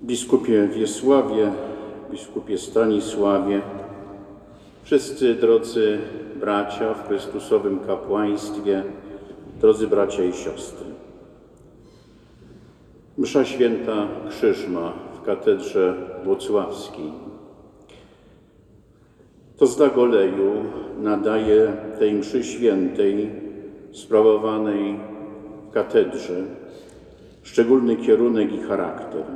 Biskupie Wiesławie, biskupie Stanisławie, wszyscy drodzy bracia w Chrystusowym kapłaństwie, drodzy bracia i siostry. Msza święta Krzyżma w katedrze włocławskiej. To znak oleju nadaje tej mszy świętej sprawowanej w katedrze szczególny kierunek i charakter.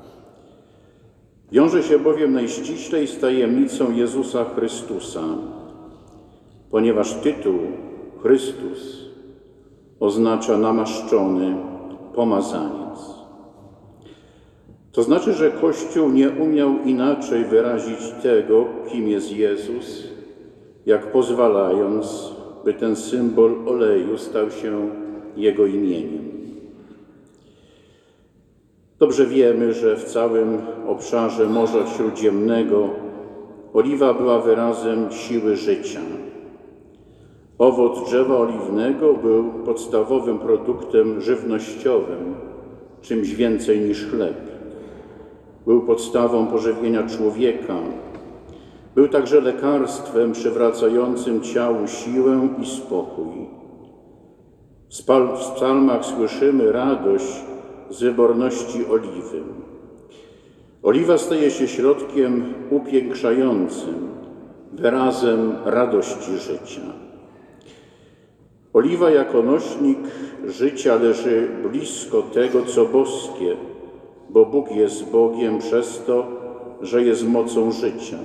Wiąże się bowiem najściślej z tajemnicą Jezusa Chrystusa, ponieważ tytuł Chrystus oznacza namaszczony, pomazaniec. To znaczy, że Kościół nie umiał inaczej wyrazić tego, kim jest Jezus, jak pozwalając, by ten symbol oleju stał się Jego imieniem. Dobrze wiemy, że w całym obszarze Morza Śródziemnego oliwa była wyrazem siły życia. Owoc drzewa oliwnego był podstawowym produktem żywnościowym, czymś więcej niż chleb. Był podstawą pożywienia człowieka. Był także lekarstwem przywracającym ciału siłę i spokój. W psalmach słyszymy radość z wyborności oliwy. Oliwa staje się środkiem upiększającym, wyrazem radości życia. Oliwa jako nośnik życia leży blisko tego, co boskie, bo Bóg jest Bogiem przez to, że jest mocą życia.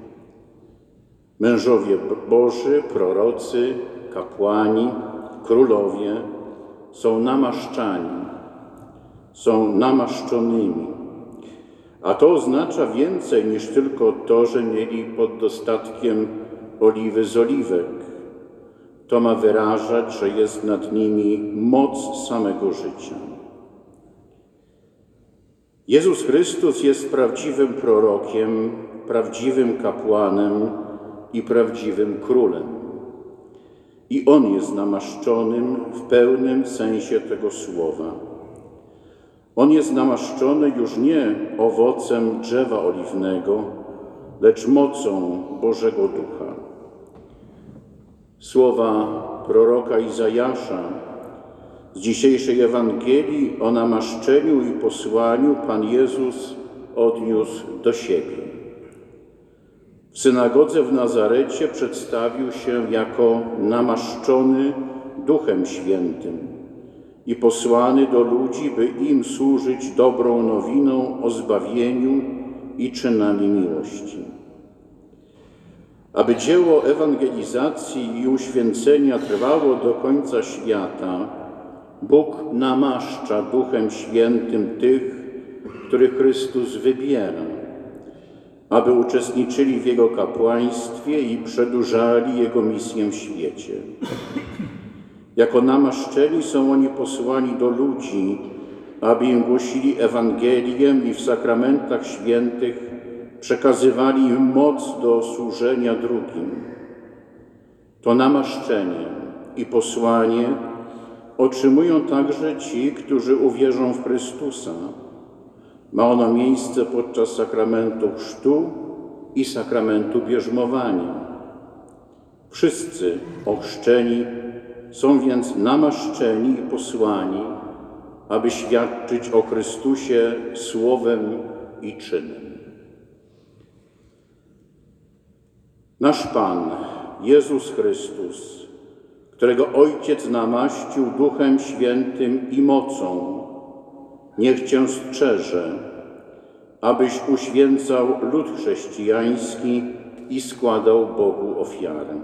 Mężowie Boży, prorocy, kapłani, królowie są namaszczani, są namaszczonymi. A to oznacza więcej niż tylko to, że mieli pod dostatkiem oliwy z oliwek. To ma wyrażać, że jest nad nimi moc samego życia. Jezus Chrystus jest prawdziwym prorokiem, prawdziwym kapłanem i prawdziwym królem. I On jest namaszczonym w pełnym sensie tego słowa. On jest namaszczony już nie owocem drzewa oliwnego, lecz mocą Bożego Ducha. Słowa proroka Izajasza z dzisiejszej Ewangelii o namaszczeniu i posłaniu Pan Jezus odniósł do siebie. W synagodze w Nazarecie przedstawił się jako namaszczony Duchem Świętym i posłany do ludzi, by im służyć dobrą nowiną o zbawieniu i czynami miłości. Aby dzieło ewangelizacji i uświęcenia trwało do końca świata, Bóg namaszcza Duchem Świętym tych, których Chrystus wybiera, aby uczestniczyli w Jego kapłaństwie i przedłużali Jego misję w świecie. Jako namaszczeni są oni posłani do ludzi, aby im głosili Ewangelię i w sakramentach świętych przekazywali im moc do służenia drugim. To namaszczenie i posłanie otrzymują także ci, którzy uwierzą w Chrystusa. Ma ono miejsce podczas sakramentu chrztu i sakramentu bierzmowania. Wszyscy ochrzczeni są więc namaszczeni i posłani, aby świadczyć o Chrystusie słowem i czynem. Nasz Pan, Jezus Chrystus, którego Ojciec namaścił Duchem Świętym i mocą, niech Cię strzeże, abyś uświęcał lud chrześcijański i składał Bogu ofiarę.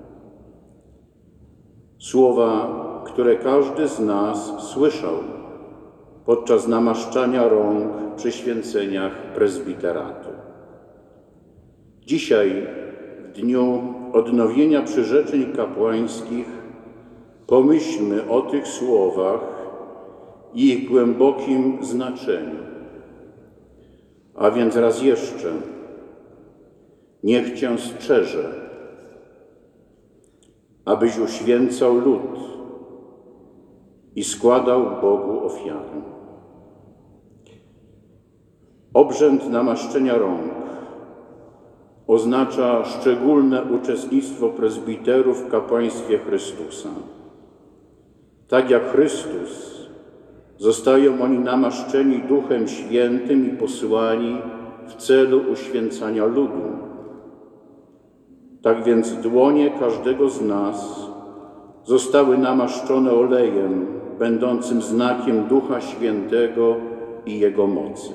Słowa, które każdy z nas słyszał podczas namaszczania rąk przy święceniach prezbiteratu. Dzisiaj, w dniu odnowienia przyrzeczeń kapłańskich, pomyślmy o tych słowach i ich głębokim znaczeniu. A więc raz jeszcze, niech Cię strzeże, abyś uświęcał lud i składał Bogu ofiarę. Obrzęd namaszczenia rąk oznacza szczególne uczestnictwo prezbiterów w kapłaństwie Chrystusa. Tak jak Chrystus, zostają oni namaszczeni Duchem Świętym i posyłani w celu uświęcania ludu. Tak więc dłonie każdego z nas zostały namaszczone olejem, będącym znakiem Ducha Świętego i Jego mocy.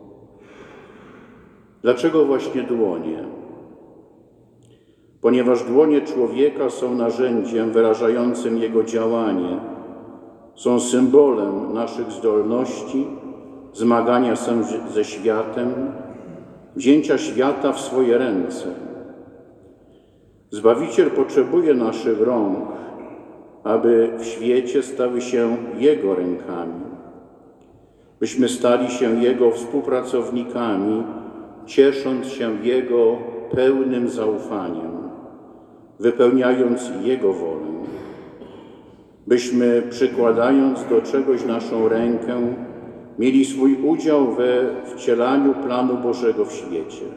Dlaczego właśnie dłonie? Ponieważ dłonie człowieka są narzędziem wyrażającym jego działanie, są symbolem naszych zdolności, zmagania się ze światem, wzięcia świata w swoje ręce. Zbawiciel potrzebuje naszych rąk, aby w świecie stały się Jego rękami, byśmy stali się Jego współpracownikami, ciesząc się Jego pełnym zaufaniem, wypełniając Jego wolę, byśmy przykładając do czegoś naszą rękę, mieli swój udział we wcielaniu planu Bożego w świecie.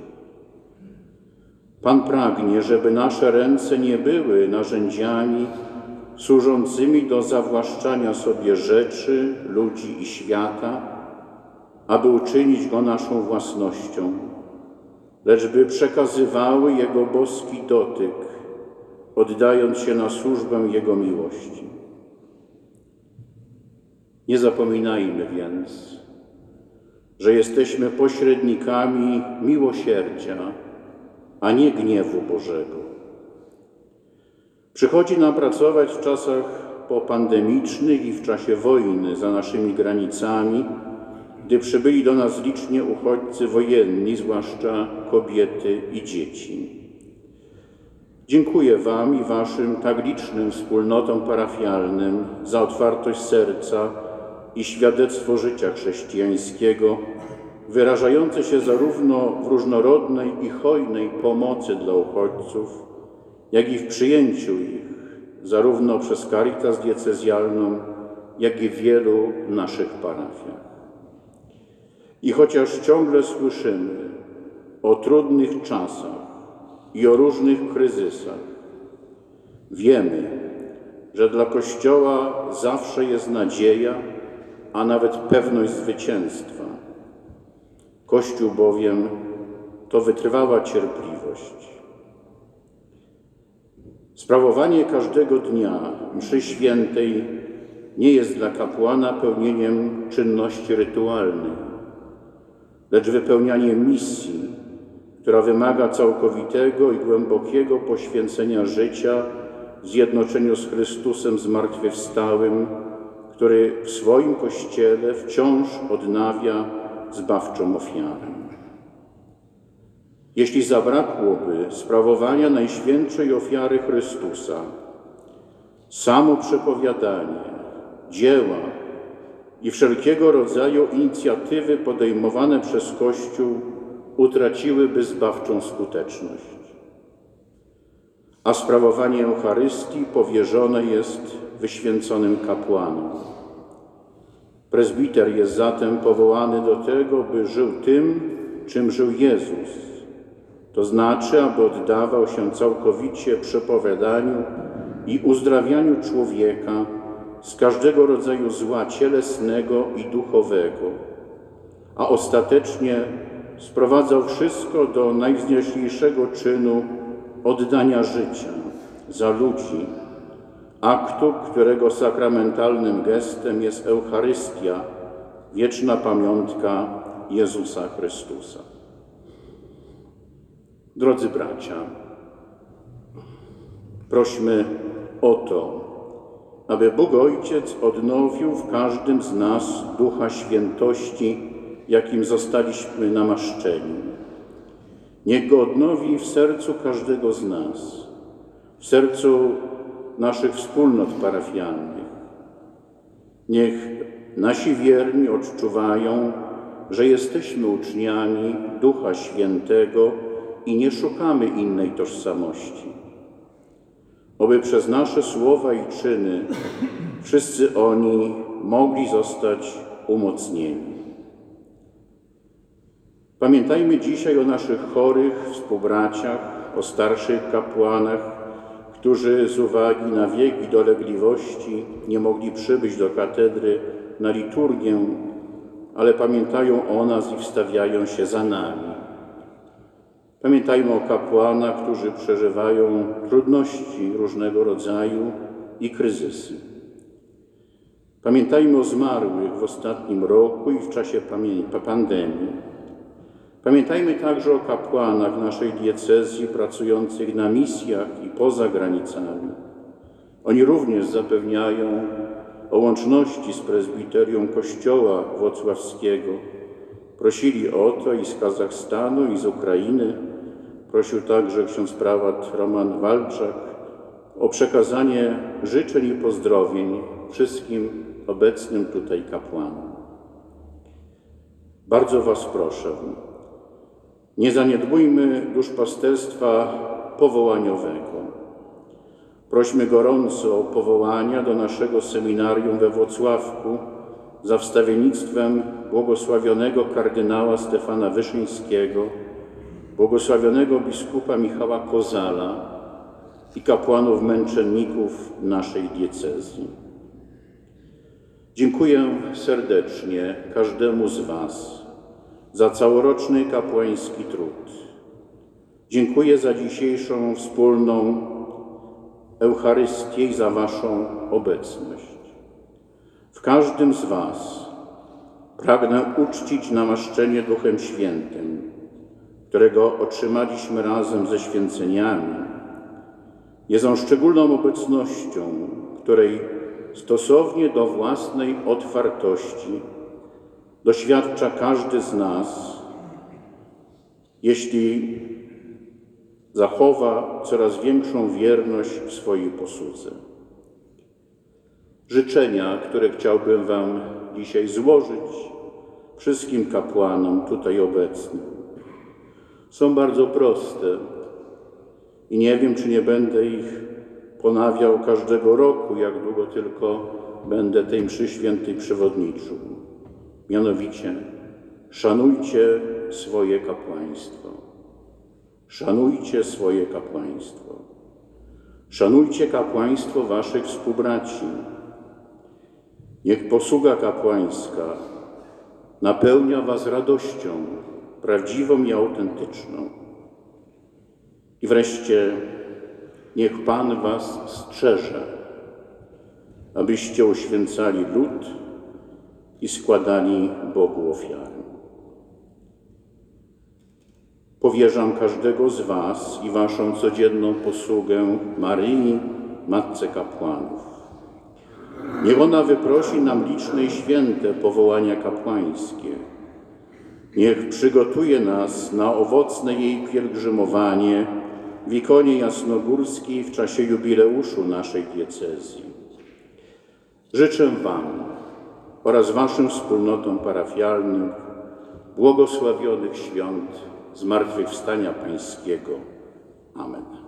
Pan pragnie, żeby nasze ręce nie były narzędziami służącymi do zawłaszczania sobie rzeczy, ludzi i świata, aby uczynić go naszą własnością, lecz by przekazywały Jego boski dotyk, oddając się na służbę Jego miłości. Nie zapominajmy więc, że jesteśmy pośrednikami miłosierdzia, a nie gniewu Bożego. Przychodzi nam pracować w czasach popandemicznych i w czasie wojny za naszymi granicami, gdy przybyli do nas licznie uchodźcy wojenni, zwłaszcza kobiety i dzieci. Dziękuję Wam i Waszym tak licznym wspólnotom parafialnym za otwartość serca i świadectwo życia chrześcijańskiego, wyrażające się zarówno w różnorodnej i hojnej pomocy dla uchodźców, jak i w przyjęciu ich, zarówno przez Caritas diecezjalną, jak i w wielu naszych parafiach. I chociaż ciągle słyszymy o trudnych czasach i o różnych kryzysach, wiemy, że dla Kościoła zawsze jest nadzieja, a nawet pewność zwycięstwa. Kościół bowiem to wytrwała cierpliwość. Sprawowanie każdego dnia mszy świętej nie jest dla kapłana pełnieniem czynności rytualnych, lecz wypełnianiem misji, która wymaga całkowitego i głębokiego poświęcenia życia w zjednoczeniu z Chrystusem zmartwychwstałym, który w swoim Kościele wciąż odnawia zbawczą ofiarę. Jeśli zabrakłoby sprawowania Najświętszej ofiary Chrystusa, samo przepowiadanie, dzieła i wszelkiego rodzaju inicjatywy podejmowane przez Kościół utraciłyby zbawczą skuteczność. A sprawowanie Eucharystii powierzone jest wyświęconym kapłanom. Prezbiter jest zatem powołany do tego, by żył tym, czym żył Jezus, to znaczy, aby oddawał się całkowicie przepowiadaniu i uzdrawianiu człowieka z każdego rodzaju zła cielesnego i duchowego, a ostatecznie sprowadzał wszystko do najwznioślejszego czynu oddania życia za ludzi, aktu, którego sakramentalnym gestem jest Eucharystia, wieczna pamiątka Jezusa Chrystusa. Drodzy bracia, prośmy o to, aby Bóg Ojciec odnowił w każdym z nas Ducha Świętości, jakim zostaliśmy namaszczeni. Niech go odnowi w sercu każdego z nas, w sercu naszych wspólnot parafialnych. Niech nasi wierni odczuwają, że jesteśmy uczniami Ducha Świętego i nie szukamy innej tożsamości. Oby przez nasze słowa i czyny wszyscy oni mogli zostać umocnieni. Pamiętajmy dzisiaj o naszych chorych współbraciach, o starszych kapłanach, którzy z uwagi na wiek i dolegliwości nie mogli przybyć do katedry na liturgię, ale pamiętają o nas i wstawiają się za nami. Pamiętajmy o kapłanach, którzy przeżywają trudności różnego rodzaju i kryzysy. Pamiętajmy o zmarłych w ostatnim roku i w czasie pandemii. Pamiętajmy także o kapłanach naszej diecezji pracujących na misjach i poza granicami. Oni również zapewniają o łączności z prezbiterium Kościoła Włocławskiego. Prosili o to i z Kazachstanu, i z Ukrainy. Prosił także ksiądz prałat Roman Walczak o przekazanie życzeń i pozdrowień wszystkim obecnym tutaj kapłanom. Bardzo Was proszę, nie zaniedbujmy duszpasterstwa powołaniowego. Prośmy gorąco o powołania do naszego seminarium we Włocławku za wstawiennictwem błogosławionego kardynała Stefana Wyszyńskiego, błogosławionego biskupa Michała Kozala i kapłanów męczenników naszej diecezji. Dziękuję serdecznie każdemu z Was za całoroczny kapłański trud. Dziękuję za dzisiejszą wspólną Eucharystię i za Waszą obecność. W każdym z Was pragnę uczcić namaszczenie Duchem Świętym, którego otrzymaliśmy razem ze święceniami. Jest on szczególną obecnością, której stosownie do własnej otwartości doświadcza każdy z nas, jeśli zachowa coraz większą wierność w swojej posłudze. Życzenia, które chciałbym Wam dzisiaj złożyć, wszystkim kapłanom tutaj obecnym, są bardzo proste i nie wiem, czy nie będę ich ponawiał każdego roku, jak długo tylko będę tej mszy świętej przewodniczył. Mianowicie, szanujcie swoje kapłaństwo. Szanujcie swoje kapłaństwo. Szanujcie kapłaństwo Waszych współbraci. Niech posługa kapłańska napełnia Was radością, prawdziwą i autentyczną. I wreszcie niech Pan Was strzeże, abyście uświęcali lud i składali Bogu ofiary. Powierzam każdego z Was i Waszą codzienną posługę Maryi, Matce Kapłanów. Niech ona wyprosi nam liczne i święte powołania kapłańskie. Niech przygotuje nas na owocne jej pielgrzymowanie w ikonie jasnogórskiej w czasie jubileuszu naszej diecezji. Życzę Wam oraz Waszym wspólnotom parafialnym błogosławionych świąt Zmartwychwstania Pańskiego. Amen.